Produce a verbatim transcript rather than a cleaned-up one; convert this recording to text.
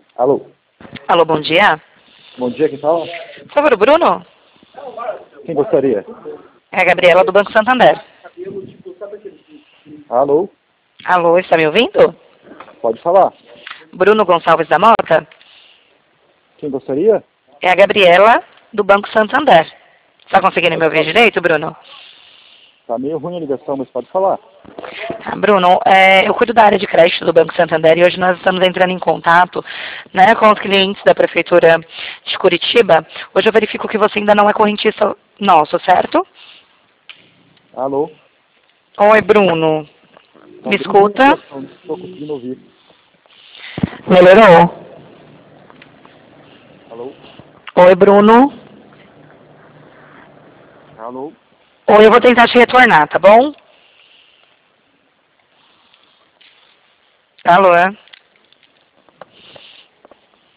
Alô? Alô, bom dia. Bom dia, quem fala? Por favor, Bruno? Quem gostaria? É a Gabriela do Banco Santander. Alô? Alô, está me ouvindo? Pode falar. Bruno Gonçalves da Mota? Quem gostaria? É a Gabriela do Banco Santander. Está conseguindo me ouvir direito, Bruno? Tá meio ruim a ligação, mas pode falar. Ah, Bruno, é, eu cuido da área de crédito do Banco Santander e hoje nós estamos entrando em contato, né, com os clientes da Prefeitura de Curitiba. Hoje eu verifico que você ainda não é correntista nosso, certo? Alô? Oi, Bruno. Tá Me bem ruim a escuta? ligação, não estou conseguindo ouvir. Melhorou? Alô? Oi, Bruno. Alô? Oi, eu vou tentar te retornar, tá bom? Alô?